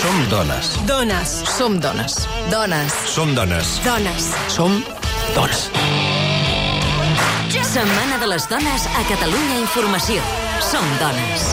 Som dones. Dones. Som dones. Dones. Som dones. Dones. Som dones. Setmana de les Dones a Catalunya Informació. Som dones.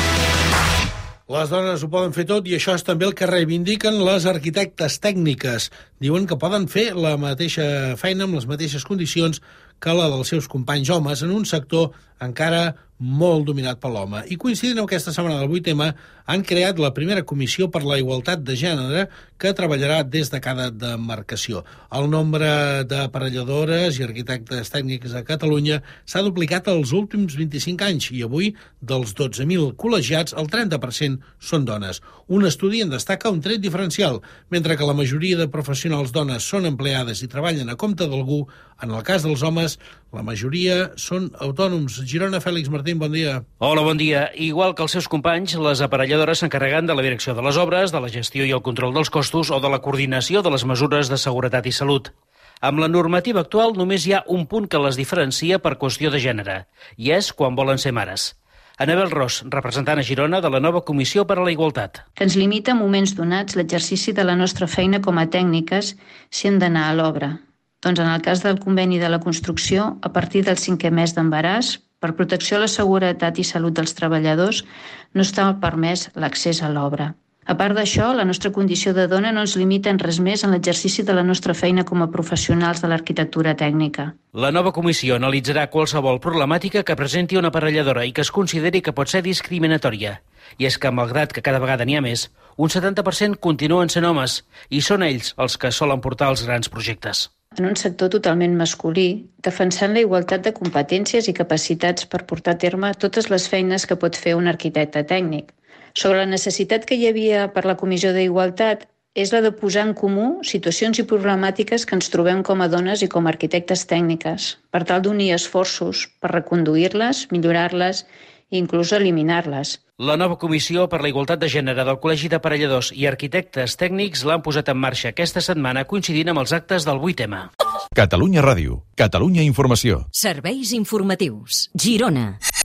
Les dones ho poden fer tot i això és també el que reivindiquen les arquitectes tècniques. Diuen que poden fer la mateixa feina amb les mateixes condicions que la dels seus companys homes en un sector encara molt dominat per l'home. I coincidint amb aquesta setmana del 8M, han creat la primera comissió per la igualtat de gènere que treballarà des de cada demarcació. El nombre d'aparelladores i arquitectes tècnics a Catalunya s'ha duplicat els últims 25 anys i avui, dels 12.000 col·legiats, el 30% són dones. Un estudi en destaca un tret diferencial. Mentre que la majoria de professionals dones són empleades i treballen a compte d'algú, en el cas dels homes, la majoria són autònoms. Girona, Fèlix Martín, bon dia. Hola, bon dia. Igual que els seus companys, les aparelladores s'encarreguen de la direcció de les obres, de la gestió i el control dels costos o de la coordinació de les mesures de seguretat i salut. Amb la normativa actual només hi ha un punt que les diferencia per qüestió de gènere, i és quan volen ser mares. Anabel Ros, representant a Girona de la nova Comissió per a la Igualtat. Que ens limita en moments donats l'exercici de la nostra feina com a tècniques si hem d'anar a l'obra. Doncs en el cas del conveni de la construcció, a partir del 5è mes d'embaràs, per protecció a la seguretat i salut dels treballadors, no està permès l'accés a l'obra. A part d'això, la nostra condició de dona no ens limita en res més en l'exercici de la nostra feina com a professionals de l'arquitectura tècnica. La nova comissió analitzarà qualsevol problemàtica que presenti una aparelladora i que es consideri que pot ser discriminatòria. I és que, malgrat que cada vegada n'hi ha més, un 70% continuen sent homes i són ells els que solen portar els grans projectes. En un sector totalment masculí, defensant la igualtat de competències i capacitats per portar a terme totes les feines que pot fer un arquitecte tècnic. Sobre la necessitat que hi havia per la Comissió d'Igualtat és la de posar en comú situacions i problemàtiques que ens trobem com a dones i com a arquitectes tècniques, per tal d'unir esforços per reconduir-les, millorar-les i inclús eliminar-les. La nova Comissió per la Igualtat de Gènere del Col·legi d'Aparelladors i Arquitectes Tècnics l'han posat en marxa aquesta setmana coincidint amb els actes del 8M. Catalunya Ràdio, Catalunya Informació. Serveis informatius. Girona.